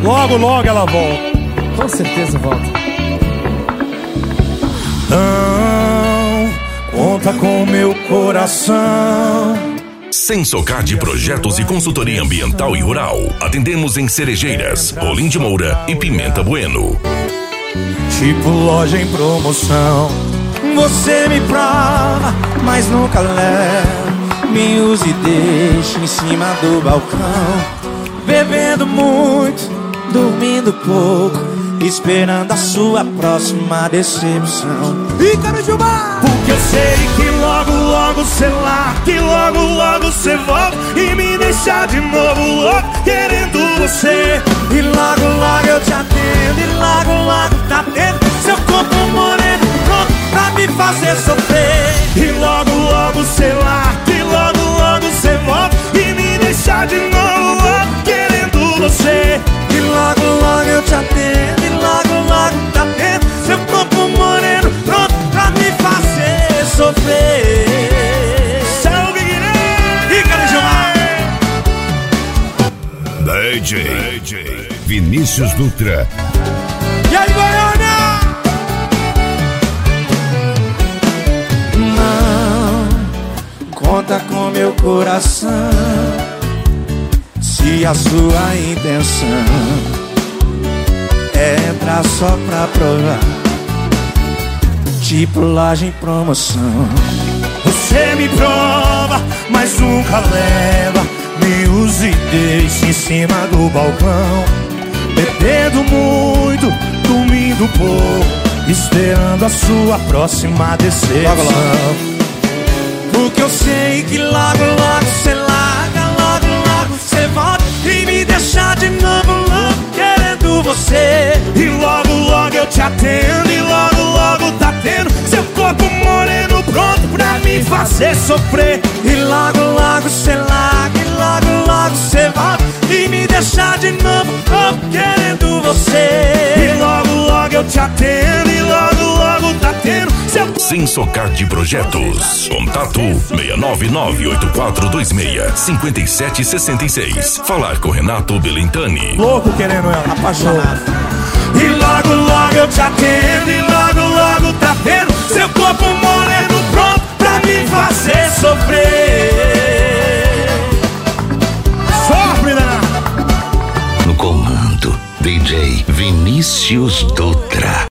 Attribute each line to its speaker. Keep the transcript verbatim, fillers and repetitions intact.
Speaker 1: Logo, logo ela volta.
Speaker 2: Com certeza volta.
Speaker 1: Não conta com meu coração.
Speaker 3: Sensocard Projetos e Consultoria Ambiental e Rural. Atendemos em Cerejeiras, Rolim de Moura e Pimenta Bueno.
Speaker 1: Tipo loja em promoção. Você me prova, mas nunca leva. Me use e deixe em cima do balcão. Bebendo muito, dormindo pouco, esperando a sua próxima decepção. E cara de mar, porque eu sei que logo, logo cê larga, que logo, logo cê volta e me deixa de novo louco, querendo você. E logo, logo eu te atendo, e logo, logo tá tendo seu corpo moreno pronto pra me fazer sofrer. E logo, logo cê larga, que logo, logo cê volta e me deixa de novo louco, querendo você. E logo, logo eu te atendo, e logo, logo tá tendo seu corpo moreno pronto pra me fazer sofrer. Salve, Guilherme! E cara de
Speaker 4: D J, D J Vinícius Dutra.
Speaker 1: E aí, Goiânia? Não conta com meu coração, se a sua intenção é entrar só pra provar, tipo loja em promoção. Você me prova, mas nunca leva. Me use e deixe em cima do balcão. Bebendo muito, dormindo pouco, esperando a sua próxima decepção. Porque eu sei que logo, logo cê larga, logo, logo cê volta e me deixa de novo louco, querendo você. E logo, logo eu te atendo, e logo, logo tá tendo seu corpo moreno pronto pra me fazer sofrer. E logo, logo cê larga, e logo, logo cê volta e me deixa de novo louco, querendo você. E logo, logo eu te atendo, e logo, logo tá tendo seu...
Speaker 3: Sensocard Projetos. Contato seis nove nove oito quatro dois seis cinco sete seis seis. Falar com Renato Belintani.
Speaker 1: Louco querendo ela, apaixonado. E logo, logo eu te atendo, e logo, logo tá tendo seu corpo moreno pronto pra me fazer sofrer. Sofre, né?
Speaker 4: No comando, D J Vinícius Dutra.